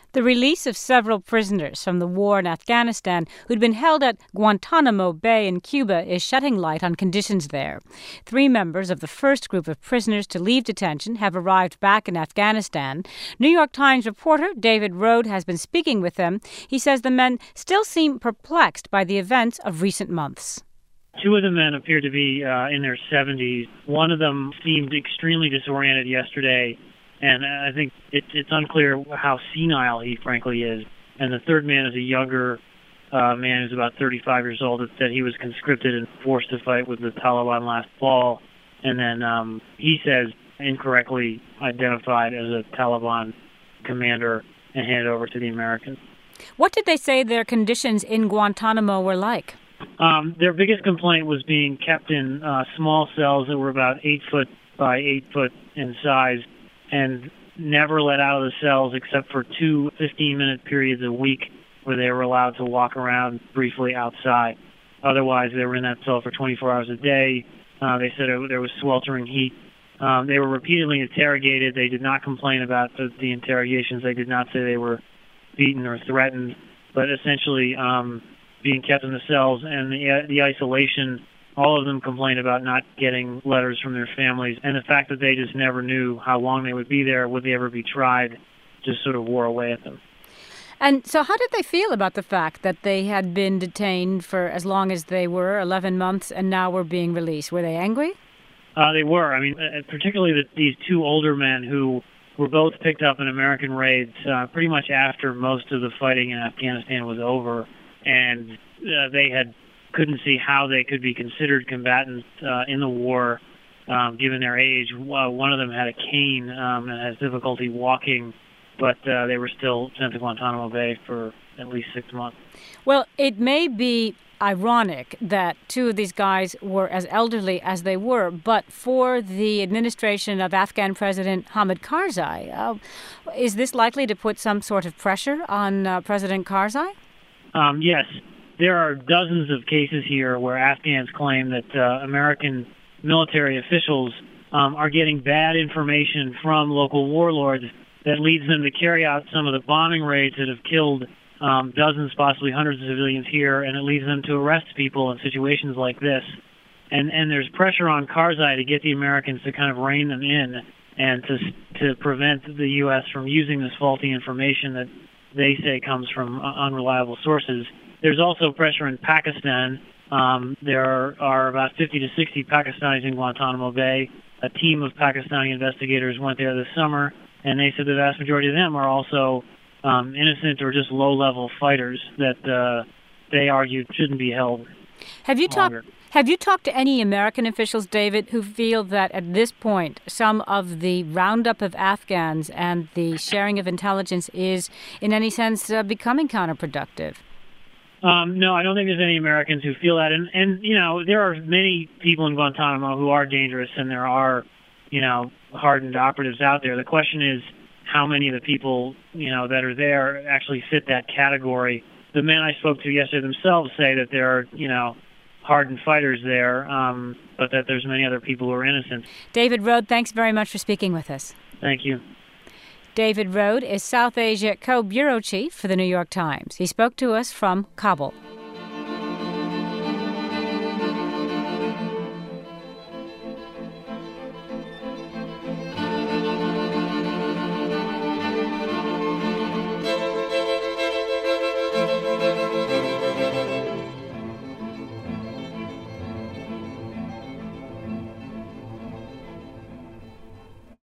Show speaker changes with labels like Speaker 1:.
Speaker 1: The release of several prisoners from the war in Afghanistan who'd been held at Guantanamo Bay in Cuba is shedding light on conditions there. 3 members of the first group of prisoners to leave detention have arrived back in Afghanistan. New York Times reporter David Rohde has been speaking with them. He says the men still seem perplexed by the events of recent months.
Speaker 2: 2 of the men appear to be in their 70s. One of them seemed extremely disoriented yesterday, and I think it's unclear how senile he frankly is. And the third man is a younger man who's about 35 years old, that he was conscripted and forced to fight with the Taliban last fall. And then he says incorrectly identified as a Taliban commander and handed over to the Americans.
Speaker 1: What did they say their conditions in Guantanamo were like?
Speaker 2: Their biggest complaint was being kept in small cells that were about 8 foot by 8 foot in size and never let out of the cells except for 2 15-minute periods a week where they were allowed to walk around briefly outside. Otherwise, they were in that cell for 24 hours a day. They said there was sweltering heat. They were repeatedly interrogated. They did not complain about the interrogations. They did not say they were beaten or threatened, but essentially being kept in the cells and the isolation. All of them complained about not getting letters from their families, and the fact that they just never knew how long they would be there, would they ever be tried, just sort of wore away at them.
Speaker 1: And so how did they feel about the fact that they had been detained for as long as they were, 11 months, and now were being released? Were they angry?
Speaker 2: They were. I mean, particularly these 2 older men who were both picked up in American raids pretty much after most of the fighting in Afghanistan was over, and they couldn't see how they could be considered combatants in the war, given their age. One of them had a cane and has difficulty walking, but they were still sent to Guantanamo Bay for at least 6 months.
Speaker 1: Well, it may be ironic that 2 of these guys were as elderly as they were, but for the administration of Afghan President Hamid Karzai, is this likely to put some sort of pressure on President Karzai?
Speaker 2: Yes. There are dozens of cases here where Afghans claim that American military officials are getting bad information from local warlords that leads them to carry out some of the bombing raids that have killed dozens, possibly hundreds of civilians here, and it leads them to arrest people in situations like this. And there's pressure on Karzai to get the Americans to kind of rein them in and to prevent the U.S. from using this faulty information that they say comes from unreliable sources. There's also pressure in Pakistan. There are about 50 to 60 Pakistanis in Guantanamo Bay. A team of Pakistani investigators went there this summer, and they said the vast majority of them are also innocent or just low-level fighters that they argued shouldn't be held longer.
Speaker 1: Have you talked to any American officials, David, who feel that at this point some of the roundup of Afghans and the sharing of intelligence is, in any sense, becoming counterproductive?
Speaker 2: No, I don't think there's any Americans who feel that. And you know, there are many people in Guantanamo who are dangerous, and there are, hardened operatives out there. The question is how many of the people, that are there actually fit that category. The men I spoke to yesterday themselves say that there are, hardened fighters there, but that there's many other people who are innocent.
Speaker 1: David Rohde, thanks very much for speaking with us.
Speaker 2: Thank you.
Speaker 1: David Rohde is South Asia co-bureau chief for the New York Times. He spoke to us from Kabul.